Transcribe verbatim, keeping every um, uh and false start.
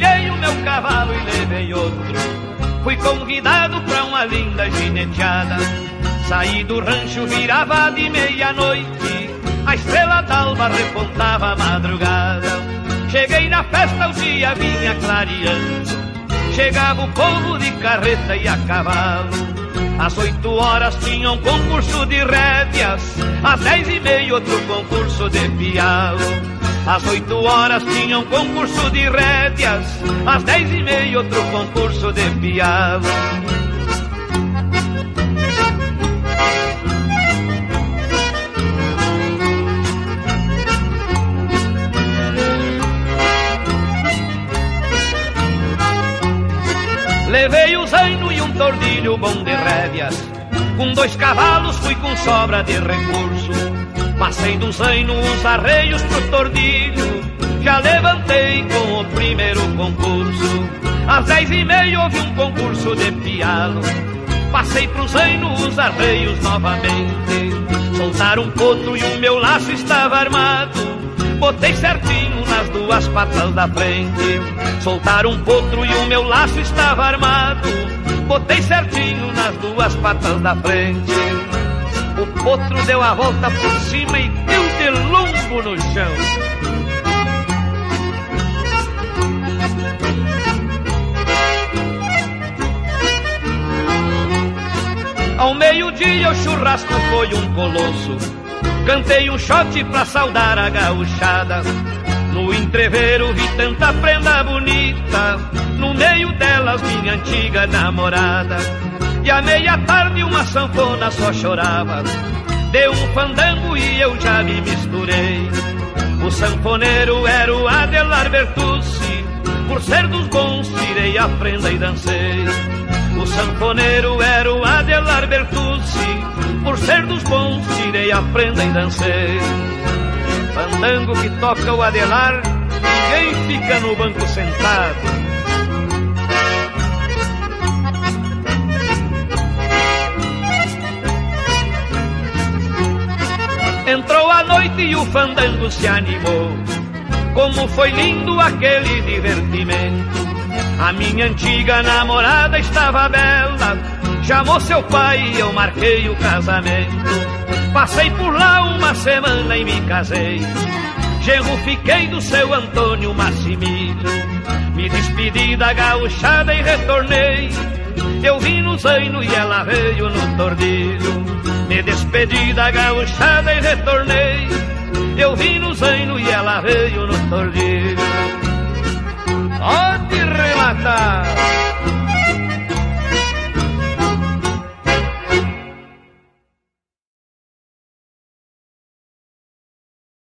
peguei o meu cavalo e levei outro. Fui convidado pra uma linda gineteada. Saí do rancho, virava de meia-noite, a estrela d'alva repontava a madrugada. Cheguei na festa, o dia vinha clareando, chegava o povo de carreta e a cavalo. Às oito horas tinha um concurso de rédeas, às dez e meia outro concurso de pialo. Às oito horas tinha um concurso de rédeas, às dez e meia outro concurso de pialo. Levei o zaino e um tordilho bom de rédeas, com dois cavalos fui com sobra de recurso. Passei do zaino uns arreios pro tordilho, já levantei com o primeiro concurso. Às dez e meia houve um concurso de pialo, passei pro zaino os arreios novamente. Soltaram um potro e o meu laço estava armado, botei certinho nas duas patas da frente. Soltaram um potro e o meu laço estava armado, botei certinho nas duas patas da frente. O potro deu a volta por cima e deu de lombo no chão. Ao meio-dia o churrasco foi um colosso, cantei um shot pra saudar a gauchada. No entreveiro vi tanta prenda bonita, no meio delas minha antiga namorada. E à meia-tarde uma sanfona só chorava, deu um fandango e eu já me misturei. O sanfoneiro era o Adelar Bertucci, por ser dos bons tirei a prenda e dancei. O sanfoneiro era o Adelar Bertucci, por ser dos bons tirei a prenda e dancei. Fandango que toca o Adelar, ninguém fica no banco sentado. Entrou a noite e o fandango se animou, como foi lindo aquele divertimento. A minha antiga namorada estava bela, chamou seu pai e eu marquei o casamento. Passei por lá uma semana e me casei, genro fiquei do seu Antônio Massimilho. Me despedi da gauchada e retornei, eu vim no zaino e ela veio no tordilho. Me despedi da gauchada e retornei, eu vim no zaino e ela veio no tordilho. Pode relatar!